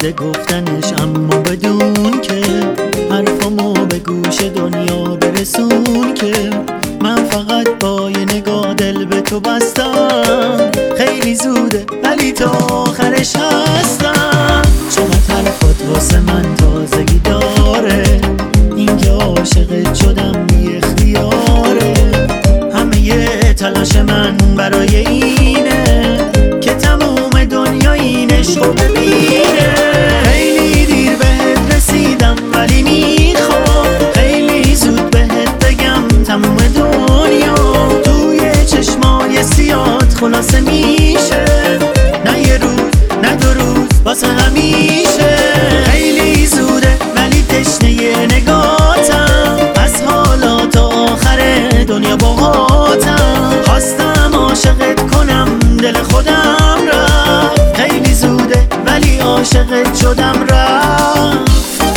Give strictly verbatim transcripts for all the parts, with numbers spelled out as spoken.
زوده گفتنش، اما بدون که حرفمو به گوش دنیا برسون که من فقط با یه نگاه دل به تو بستم. خیلی زوده ولی تا آخرش هستم. چقدر حرفات واسه من تازگی داره، اینکه عاشقت شدم بی اختیاره. همه یه تلاش من برای اینه که تموم دنیا اینشو ببینه. خیلی دیر بهت رسیدم ولی میخوام خیلی زود بهت بگم تموم دنیا توی چشمای سیات خلاصه میشه. نه یه روز نه دو روز واسه همیشه. خیلی زوده ولی تشنه نگاتم، از حالا تا آخر دنیا باهاتم. خواستم عاشقت کنم دل خودم رفت. خیلی زوده ولی عاشقت شدم رفت.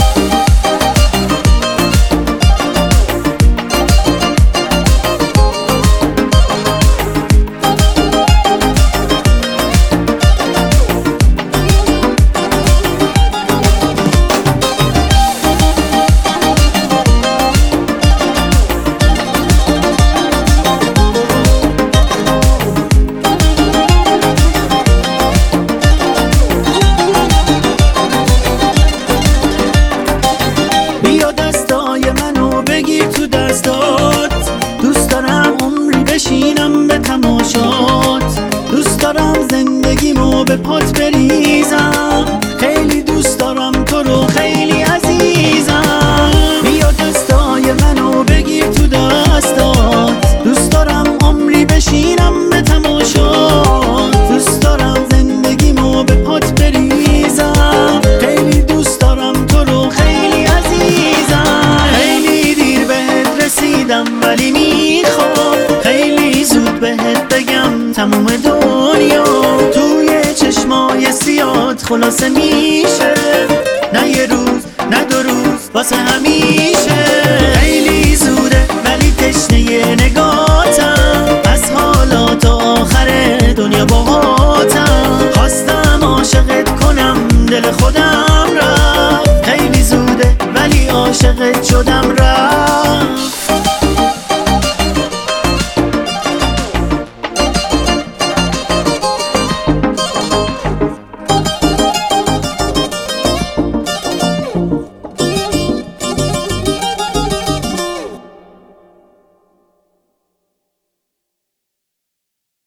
دوست دارم عمری بشینم به تماشات، دوست دارم زندگیمو به پات بریزم. خیلی دوست دارم تو رو خیلی عزیزم. بیا دستای منو بگیر تو دستات، دوست دارم عمری بشینم به تماشات، دوست دارم زندگیمو به پات بریزم. خیلی دوست دارم تو رو خیلی عزیزم. خیلی دیر بهت رسیدم ولی میخوام خیلی زود بهت بگم تموم دنیا توی چشمای سیات خلاصه میشه. نه یه روز نه دو روز واسه همیشه. خیلی زوده ولی تشنه نگاتم، از حالا تا آخر دنیا باهاتم. خواستم عاشقت کنم دل خودم رفت. خیلی زوده ولی عاشقت شدم رفت.